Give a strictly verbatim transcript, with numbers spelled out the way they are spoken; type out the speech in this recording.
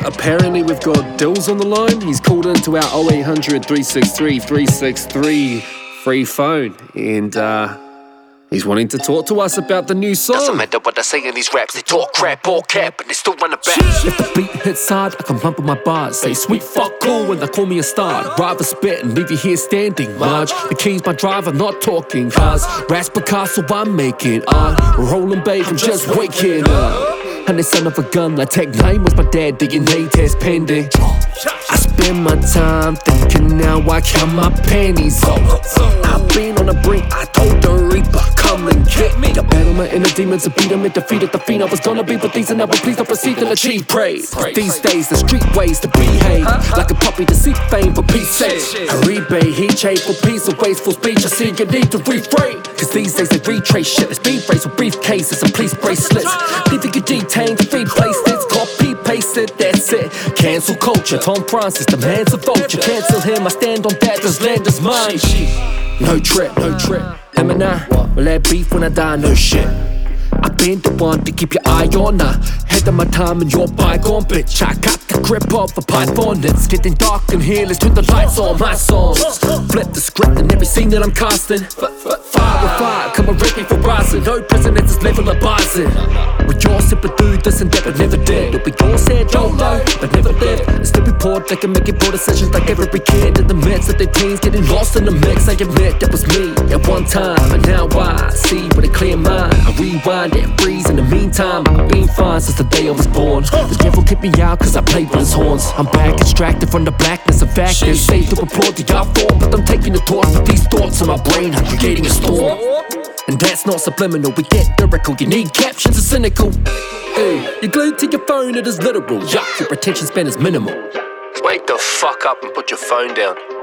apparently we've got Dills on the line. He's called into our oh eight hundred, three six three, three six three free phone. And, uh... he's wanting to talk to us about the new song. Doesn't matter what I say in these raps, they talk crap, all cap, and they still run it back. If the beat hits hard, I can run with my bars. Say sweet fuck cool when they call me a star. I'd rather spit and leave you here standing. Marge, the keys my driver, not talking cars. Raps Picasso, I'm making art. Rolling babe, I'm just waking up. And the son of a gun like Tech nine was my dad, D N A test pending. I spend my time thinking now I count my pennies. I've been on the brink, I told the Reaper, come and get me. I battle my inner demons and beat them and defeated the fiend I was gonna be. But these are never please don't proceed to achieve praise. These days the street ways to behave like a puppy to seek fame for peace sake. A rebate, he chase for peace of wasteful speech. I see you need to refrain. Cause these days they retrace shit. It's speed race with briefcases and police bracelets. Leaving you detained to free places. Copy, paste it, that's it. Cancel culture, Tom Francis, the man's a vulture. Cancel him, I stand on that, this land is mine. No trip, no trip. Him and I, we'll have beef when I die, no shit. I've been the one to keep your eye on her. Head of my time and your bygone bitch. I got the grip of a python. It's getting dark in here, let's turn the lights on my songs. Flip the script in every scene that I'm casting. Fire with fire, come on ready for rising. No presidents is level abiding. With your simple dude, this endeavor never did. It'll be your said, don't know, but never lived. And still report, they can make it poor decisions like every kid in the midst of their teens getting lost in the mix. I admit that was me at one time, and now I see with a clear mind. I rewind and freeze in the meantime. I've been fine since the day I was born. The devil kicked me out cause I played with his horns. I'm back extracted from the blackness of fact. They say to applaud the art form, but I'm taking the torch with these thoughts in my brain. I'm creating a storm. And that's not subliminal, we get lyrical. You need captions, are cynical. Hey, you're glued to your phone, it is literal. Yuck, your attention span is minimal. Wake the fuck up and put your phone down.